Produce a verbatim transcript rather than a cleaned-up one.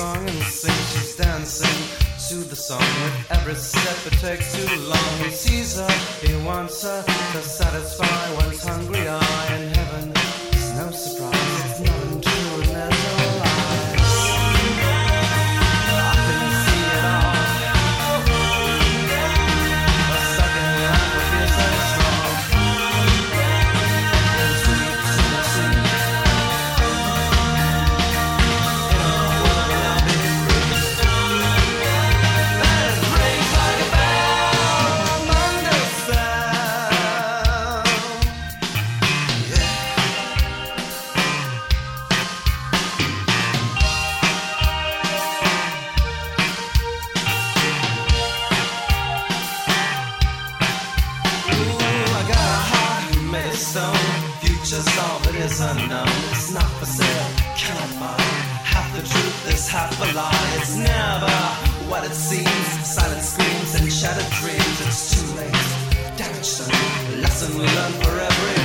along and sing. She's dancing to the song. With every step it takes too long. He sees her, he wants her to satisfy one's hungry eye. In heaven, it's no surprise, it's not untrue and there's no lies. I can see it all. A second life will feel so strong. And sweet to the sea. In a world where I'll be free. And it rings like a bell among the sound. Yeah. Ooh, I got a heart made of stone. Future's all that is unknown. It's not for sale, cannot buy. Half the truth is half a lie. It's never what it seems. Silent screams and shattered dreams. It's too late. Damaged done. Lesson we learn for every